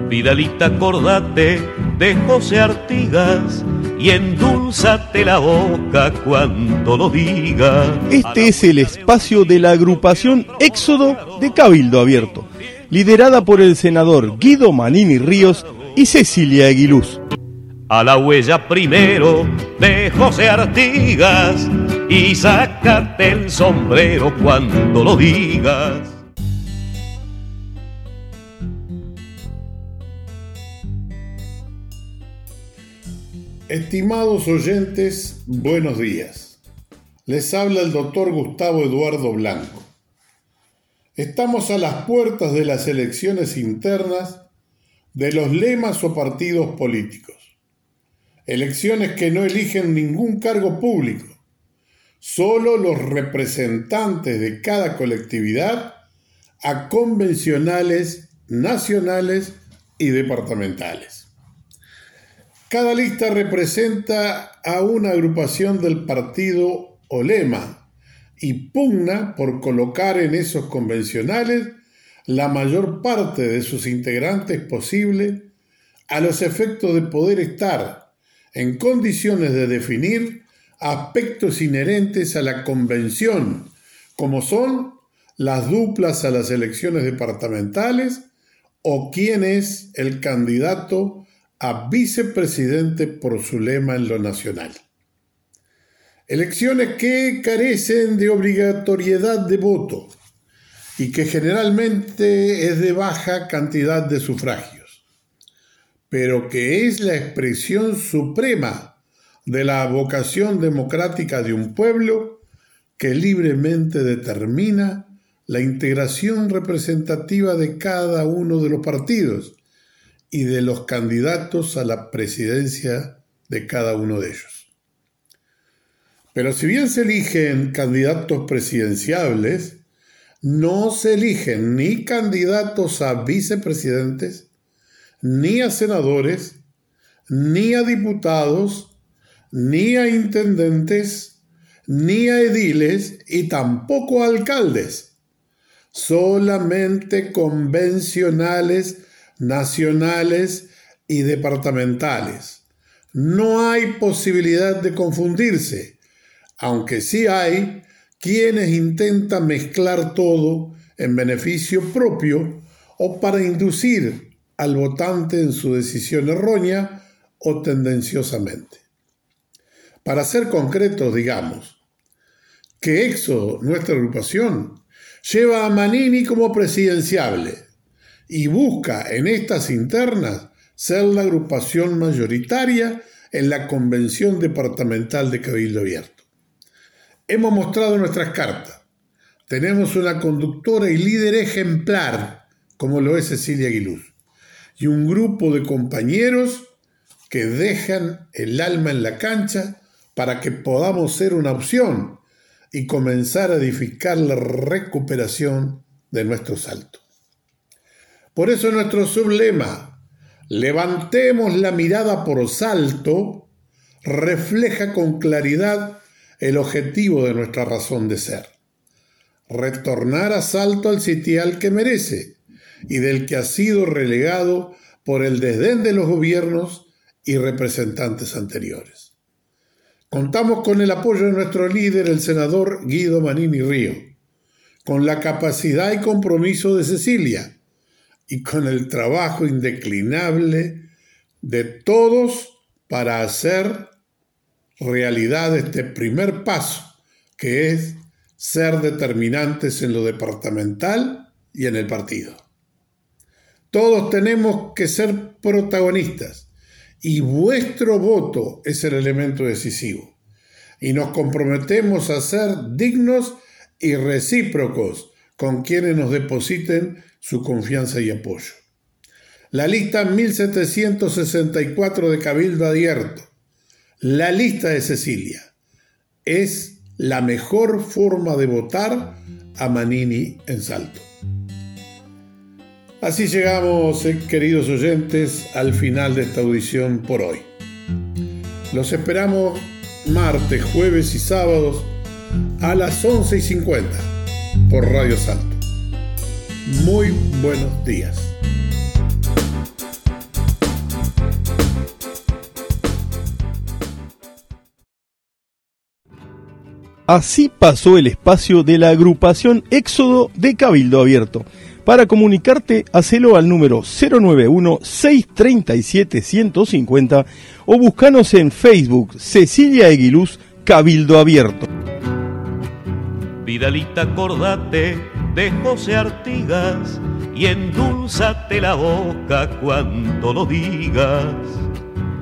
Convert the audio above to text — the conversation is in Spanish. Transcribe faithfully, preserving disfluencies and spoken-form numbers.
Vidalita, acordate de José Artigas y endulzate la boca cuando lo diga. Este es el espacio de la agrupación Éxodo de Cabildo Abierto, liderada por el senador Guido Manini Ríos y Cecilia Aguiluz. A la huella primero de José Artigas y sácate el sombrero cuando lo digas. Estimados oyentes, buenos días. Les habla el doctor Gustavo Eduardo Blanco. Estamos a las puertas de las elecciones internas de los lemas o partidos políticos. Elecciones que no eligen ningún cargo público. Solo los representantes de cada colectividad a convencionales nacionales y departamentales. Cada lista representa a una agrupación del partido o lema y pugna por colocar en esos convencionales la mayor parte de sus integrantes posible a los efectos de poder estar en condiciones de definir aspectos inherentes a la convención, como son las duplas a las elecciones departamentales o quién es el candidato a vicepresidente por su lema en lo nacional. Elecciones que carecen de obligatoriedad de voto y que generalmente es de baja cantidad de sufragios, pero que es la expresión suprema de la vocación democrática de un pueblo que libremente determina la integración representativa de cada uno de los partidos y de los candidatos a la presidencia de cada uno de ellos. Pero si bien se eligen candidatos presidenciables, no se eligen ni candidatos a vicepresidentes, ni a senadores, ni a diputados, ni a intendentes, ni a ediles y tampoco a alcaldes. Solamente convencionales, nacionales y departamentales. No hay posibilidad de confundirse, aunque sí hay quienes intentan mezclar todo en beneficio propio o para inducir al votante en su decisión errónea o tendenciosamente. Para ser concretos, digamos que Éxodo, nuestra agrupación, lleva a Manini como presidenciable y busca en estas internas ser la agrupación mayoritaria en la Convención Departamental de Cabildo Abierto. Hemos mostrado nuestras cartas. Tenemos una conductora y líder ejemplar, como lo es Cecilia Aguiluz, y un grupo de compañeros que dejan el alma en la cancha para que podamos ser una opción y comenzar a edificar la recuperación de nuestro Salto. Por eso nuestro sublema, levantemos la mirada por Salto, refleja con claridad el objetivo de nuestra razón de ser. Retornar a Salto al sitial que merece y del que ha sido relegado por el desdén de los gobiernos y representantes anteriores. Contamos con el apoyo de nuestro líder, el senador Guido Manini Ríos, con la capacidad y compromiso de Cecilia, y con el trabajo indeclinable de todos para hacer realidad este primer paso, que es ser determinantes en lo departamental y en el partido. Todos tenemos que ser protagonistas y vuestro voto es el elemento decisivo. Y nos comprometemos a ser dignos y recíprocos con quienes nos depositen su confianza y apoyo. La lista mil setecientos sesenta y cuatro de Cabildo Abierto, la lista de Cecilia, es la mejor forma de votar a Manini en Salto. Así llegamos, eh, queridos oyentes, al final de esta audición por hoy. Los esperamos martes, jueves y sábados a las once y cincuenta por Radio Salto. Muy buenos días. Así pasó el espacio de la agrupación Éxodo de Cabildo Abierto. Para comunicarte, hacelo al número cero nueve uno, seis tres siete, uno cinco cero o búscanos en Facebook Cecilia Eguiluz Cabildo Abierto. Vidalita, acordate de José Artigas y endulzate la boca cuando lo digas.